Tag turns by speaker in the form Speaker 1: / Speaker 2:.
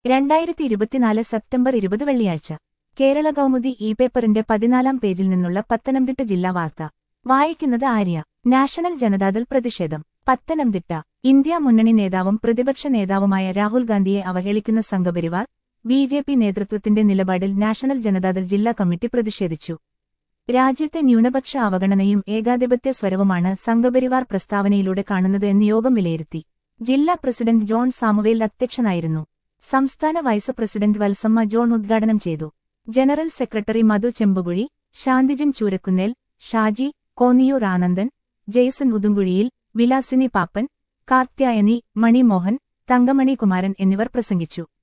Speaker 1: 2024 September 20 വെള്ളിയാഴ്ച കേരള കൗമുദി പേപ്പറിന്റെ 14-ാം പേജിൽ നിന്നുള്ള പത്തനംതിട്ട ജില്ലാ വാർത്ത വായിക്കുന്നത് ആര്യ. നാഷണൽ ജനതാദൾ പ്രതിഷേധം. പത്തനംതിട്ട. ഇന്ത്യ മുന്നണി നേതാവും പ്രതിപക്ഷ നേതാവുമായ രാഹുൽ ഗാന്ധിയെ അവഹേളിക്കുന്ന സംഘപരിവാർ ബിജെപി നേതൃത്വത്തിന്റെ നിലപാടിൽ നാഷണൽ ജനതാദൾ ജില്ലാ കമ്മിറ്റി പ്രതിഷേധിച്ചു. രാജ്യത്തെ ന്യൂനപക്ഷ അവഗണനയും ഏകാധിപത്യ സ്വരവുമാണ് സംഘപരിവാർ പ്രസ്താവനയിലൂടെ കാണുന്നത് എന്ന് യോഗം വിലയിരുത്തി. ജില്ലാ പ്രസിഡന്റ് ജോൺ സാമുവേൽ അധ്യക്ഷനായിരുന്നു. സംസ്ഥാന വൈസ് പ്രസിഡന്റ് വത്സമ്മ ജോൺ ഉദ്ഘാടനം ചെയ്തു. ജനറൽ സെക്രട്ടറി മധു ചെമ്പുകുഴി, ശാന്തിജൻ ചൂരക്കുന്നേൽ, ഷാജി കോന്നിയൂർ, ആനന്ദൻ, ജെയ്സൺ ഉദുംകുഴിയിൽ, വിലാസിനി പാപ്പൻ, കാർത്യായനി, മണി മോഹൻ, തങ്കമണി കുമാരൻ എന്നിവർ പ്രസംഗിച്ചു.